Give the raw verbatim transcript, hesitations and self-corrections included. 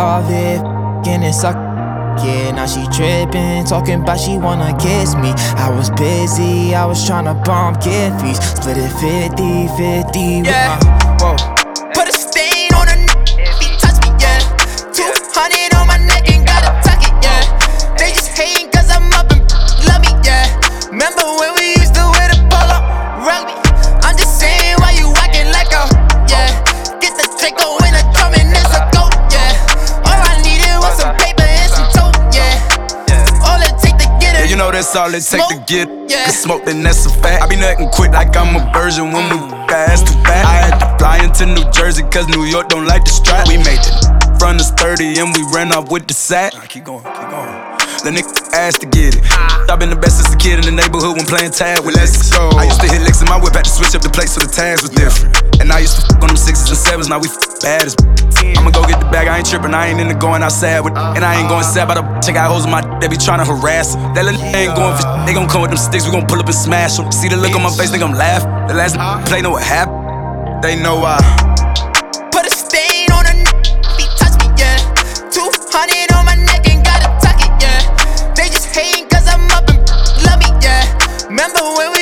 all it, f***ing and suck. Yeah, now she trippin', talking about she wanna kiss me. I was busy, I was tryna bomb Giphies. Split it fifty fifty with Yeah. my, whoa. Put a stain on her neck if he touch me, yeah. Two hundred on my neck and gotta tuck it, yeah. They just hating cause I'm up and love me, yeah. Remember when we used to wear the polo rugby? I'm just saying why you acting like a, yeah. Get the Draco in a drum and it's a goat, yeah. All I needed was some paper and some tote, yeah. All it take to get it. Yeah, you know that's all it take to Smoke, get yeah. Cause smoke, then that's a fact. I be nuttin' quick like I'm a virgin when we ass too fat. I had to fly into New Jersey cause New York don't like the strap. We made it from us thirty and we ran off with the sack. Nah, keep going, keep going. The nigga asked to get it. I've been the best since a kid in the neighborhood when playing tag with Let's Go. I used to hit licks in my whip, had to switch up the place so the tags was different. And I used to fuck on them sixes and sevens, now we f bad as I'ma go get the bag, I ain't trippin', I ain't into going outside with And I ain't going sad by the check out hoes in my they be tryna harass her. That little ain't going for shit, they gon' come with them sticks, we gon' pull up and smash them. See the look on my face, think I'm laughing. The last play know what happened, they know why. Put a stain on her neck if he touch me, yeah. Two hundred on my neck and gotta tuck it, yeah. They just hating cause I'm up and love me, yeah. Remember when we